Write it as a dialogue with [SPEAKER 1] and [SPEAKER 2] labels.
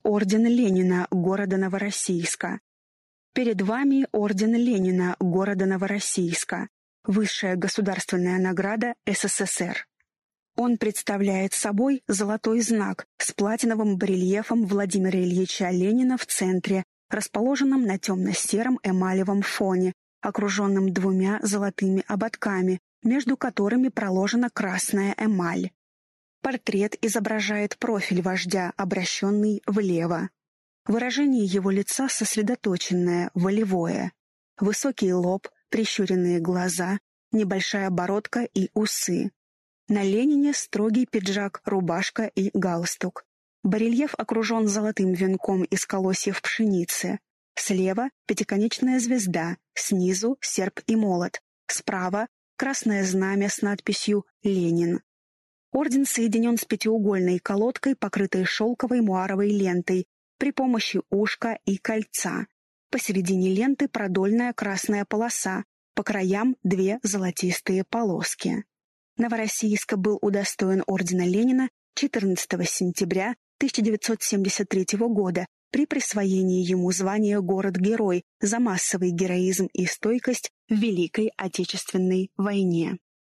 [SPEAKER 1] Орден Ленина города Новороссийска. Перед вами Орден Ленина города Новороссийска, высшая государственная награда СССР. Он представляет собой золотой знак с платиновым барельефом Владимира Ильича Ленина в центре, расположенном на темно-сером эмалевом фоне, окруженном двумя золотыми ободками, между которыми проложена красная эмаль. Портрет изображает профиль вождя, обращенный влево. Выражение его лица сосредоточенное, волевое. Высокий лоб, прищуренные глаза, небольшая бородка и усы. На Ленине строгий пиджак, рубашка и галстук. Барельеф окружен золотым венком из колосьев пшеницы. Слева — пятиконечная звезда, снизу — серп и молот, справа — красное знамя с надписью «Ленин». Орден соединен с пятиугольной колодкой, покрытой шелковой муаровой лентой, при помощи ушка и кольца. Посередине ленты продольная красная полоса, по краям две золотистые полоски. Новороссийск был удостоен ордена Ленина 14 сентября 1973 года при присвоении ему звания «Город-герой» за массовый героизм и стойкость в Великой Отечественной войне.